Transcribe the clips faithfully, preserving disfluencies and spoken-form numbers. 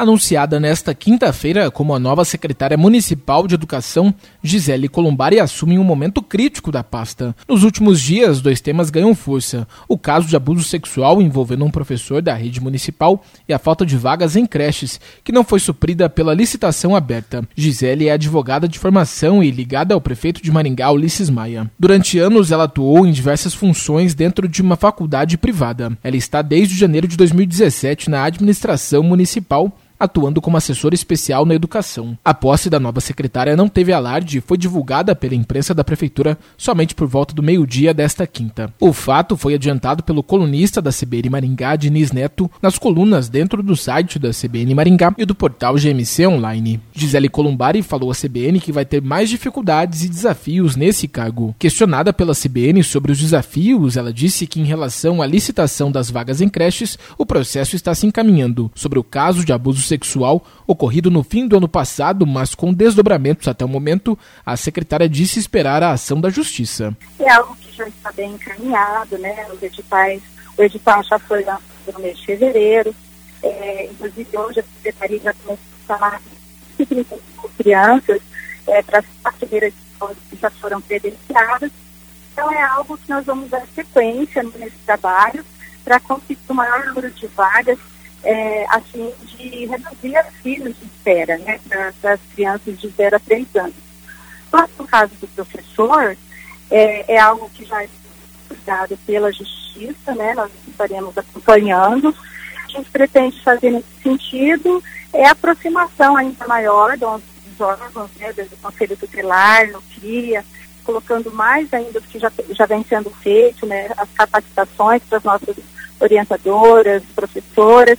Anunciada nesta quinta-feira como a nova secretária municipal de educação, Gisele Columbari assume um momento crítico da pasta. Nos últimos dias, dois temas ganham força: o caso de abuso sexual envolvendo um professor da rede municipal e a falta de vagas em creches, que não foi suprida pela licitação aberta. Gisele é advogada de formação e ligada ao prefeito de Maringá, Ulisses Maia. Durante anos, ela atuou em diversas funções dentro de uma faculdade privada. Ela está desde janeiro de dois mil e dezessete na administração municipal, atuando como assessora especial na educação. A posse da nova secretária não teve alarde e foi divulgada pela imprensa da prefeitura somente por volta do meio-dia desta quinta. O fato foi adiantado pelo colunista da C B N Maringá, Diniz Neto, nas colunas dentro do site da C B N Maringá e do portal G M C Online. Gisele Columbari falou à C B N que vai ter mais dificuldades e desafios nesse cargo. Questionada pela C B N sobre os desafios, ela disse que em relação à licitação das vagas em creches, o processo está se encaminhando. Sobre o caso de abuso sexual ocorrido no fim do ano passado, mas com desdobramentos até o momento, a secretária disse esperar a ação da Justiça. É algo que já está bem encaminhado, né? Os editais, o edital já foi lançado no mês de fevereiro, é, inclusive hoje a secretaria já começou a chamar trinta e cinco crianças é, para as primeiras escolas que já foram credenciadas. Então é algo que nós vamos dar sequência nesse trabalho para conseguir o maior número de vagas, É, a fim de reduzir as filas de espera, né, para as crianças de zero a três anos. Mas no caso do professor, é, é algo que já é cuidado pela Justiça, né, nós estaremos acompanhando. A gente pretende fazer nesse sentido é a aproximação ainda maior dos órgãos, né, do Conselho Tutelar, no CRIA, colocando mais ainda do que já, já vem sendo feito, né, as capacitações para as nossas orientadoras, professoras.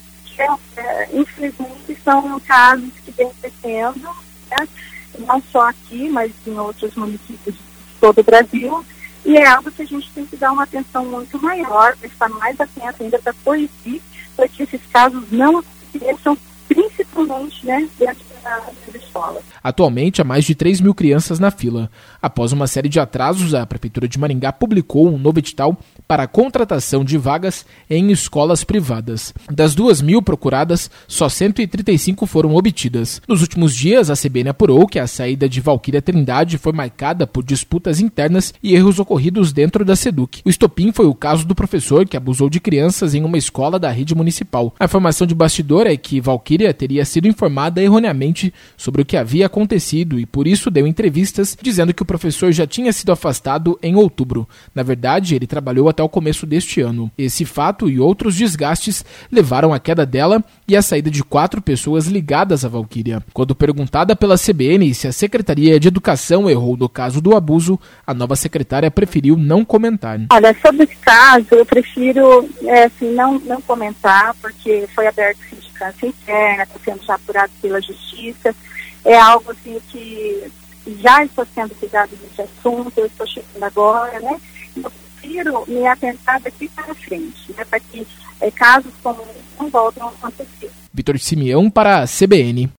É, infelizmente são casos que vêm crescendo, né? Não só aqui, mas em outros municípios de todo o Brasil, e é algo que a gente tem que dar uma atenção muito maior, para estar mais atento ainda para coibir, para que esses casos não aconteçam, principalmente, né, dentro das escolas. Atualmente, há mais de três mil crianças na fila. Após uma série de atrasos, a Prefeitura de Maringá publicou um novo edital para a contratação de vagas em escolas privadas. Das duas mil procuradas, só cento e trinta e cinco foram obtidas. Nos últimos dias, a C B N apurou que a saída de Valquíria Trindade foi marcada por disputas internas e erros ocorridos dentro da SEDUC. O estopim foi o caso do professor que abusou de crianças em uma escola da rede municipal. A informação de bastidor é que Valquíria teria sido informada erroneamente sobre o que havia acontecido e por isso deu entrevistas dizendo que o professor já tinha sido afastado em outubro. Na verdade, ele trabalhou até o começo deste ano. Esse fato e outros desgastes levaram à queda dela e à saída de quatro pessoas ligadas à Valquíria. Quando perguntada pela C B N se a Secretaria de Educação errou no caso do abuso, a nova secretária preferiu não comentar. Olha, sobre esse caso, eu prefiro é, assim, não, não comentar, porque foi aberto sindicância interna, está sendo já apurado pela Justiça. É algo assim que já está sendo cuidado desse assunto, eu estou chegando agora, né? Eu prefiro me atentar daqui para frente, né? Para que é, casos como esse não voltem a acontecer. Vitor Simeão para a C B N.